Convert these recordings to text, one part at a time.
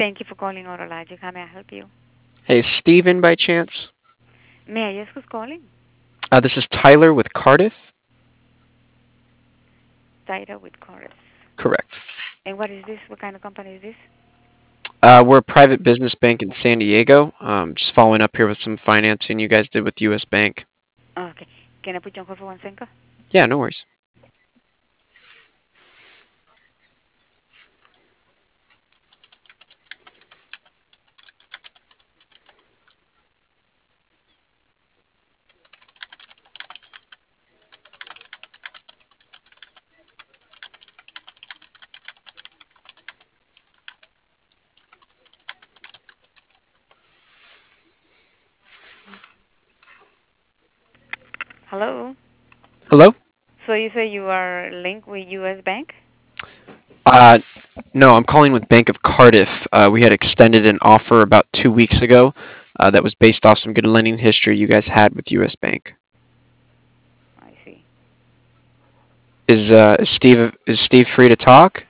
Thank you for calling Orologic. How may I help you? Hey, is Steven by chance? May I ask who's calling? This is Tyler with Cardiff. Zaida with Chorus. Correct. And what is this? What kind of company is this? We're a private business bank in San Diego. Just following up here with some financing you guys did with U.S. Bank. Okay. Can I put you on hold for 1 second? Yeah, no worries. Hello? Hello? So you say you are linked with U.S. Bank? Uh, no, I'm calling with Bank of Cardiff. We had extended an offer about 2 weeks ago that was based off some good lending history you guys had with U.S. Bank. I see. Is Steve free to talk?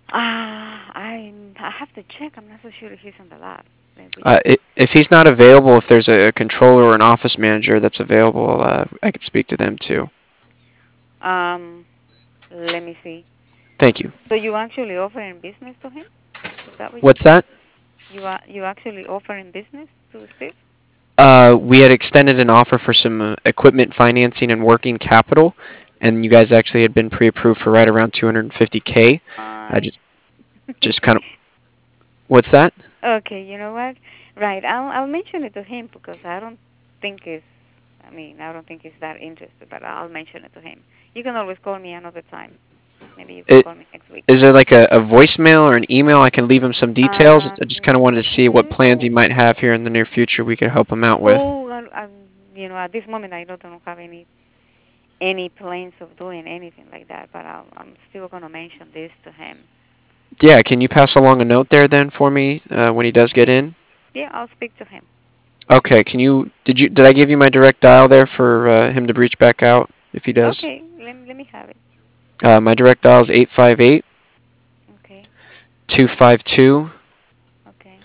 I have to check. I'm not so sure if he's on the lab. Which If he's not available, if there's a controller or an office manager that's available, I could speak to them too. um, let me see. Thank you. So you actually offering business to him? Is that what you What's said? that? You actually offering business to Steve? We had extended an offer for some equipment financing and working capital, and you guys actually had been pre-approved for right around 250K. I I just kind of what's that? Okay, you know what? Right, I'll mention it to him because think it's I don't think he's that interested, but I'll mention it to him. You can always call me another time. Maybe you can It, call me next week. is there like a voicemail or an email I can leave him some details? I just kind of wanted to see what plans he No. might have here in the near future we could help him out with. Oh, at this moment I don't have any plans of doing anything like that, but I'm still gonna mention this to him. Yeah, can you pass along a note there then for me when he does get in? Yeah, I'll speak to him. Okay, did I give you my direct dial there for him to reach back out if he does? Okay, let me have it. My direct dial is 858 Okay, 252 okay,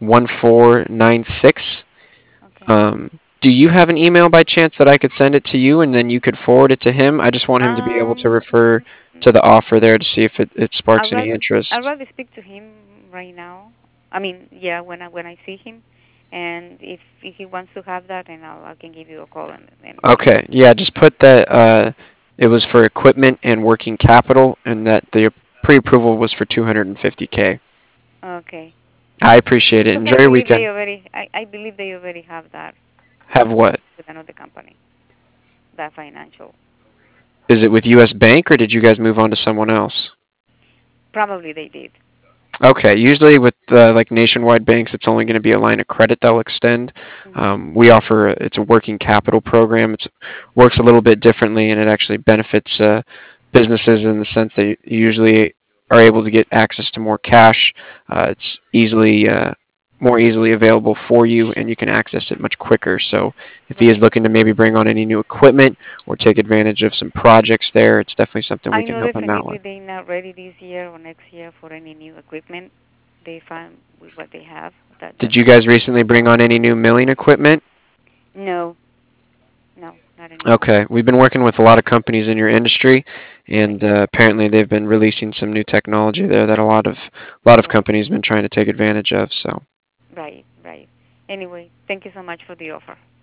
1496. okay. Do you have an email by chance that I could send it to you and then you could forward it to him? I just want him to be able to Um, refer to the offer there to see if it I'd sparks any rather I'd interest. rather speak to him right now. Yeah, when I see him, and if he wants to have that, then I can give you a call and Okay, yeah, just put that it was for equipment and working capital and that the pre-approval was for 250K. okay. I appreciate it. Because Enjoy your weekend. I believe they already have that Have what? with another company, that financial. Is it with US Bank or did you guys move on to someone else? Probably they did. Okay, usually with like nationwide banks, it's only going to be a line of credit they'll extend. Mhm. We offer it's a working capital program. It works a little bit differently, and it actually benefits businesses in the sense that you usually are able to get access to more cash. It's easily more easily available for you, and you can access it much quicker. So, if he is Right. looking to maybe bring on any new equipment or take advantage of some projects there, it's definitely something we I can know help him out definitely with. they're not ready this year or next year for any new equipment. They find with what they have. Did That's you what guys recently bring on any new milling equipment? No, no, not anymore. Okay, we've been working with a lot of companies in your industry, Right. and apparently they've been releasing some new technology there that a lot of Right. companies have been trying to take advantage of. So Right. Right. Anyway, thank you so much for the offer.